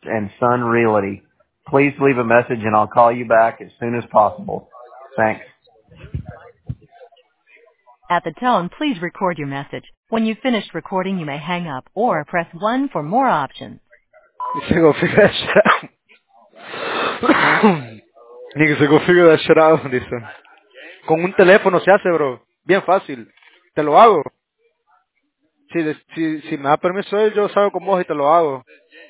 and Sun Realty. Please leave a message and I'll call you back as soon as possible. Thanks. At the tone, please record your message. When you've finished recording, you may hang up or press 1 for more options. Nigga, go figure that shit out. Nigga, se go figure that shit out, dice. Con un teléfono se hace, bro. Bien fácil. Te lo hago. Si me da permiso él, yo salgo con vos y te lo hago.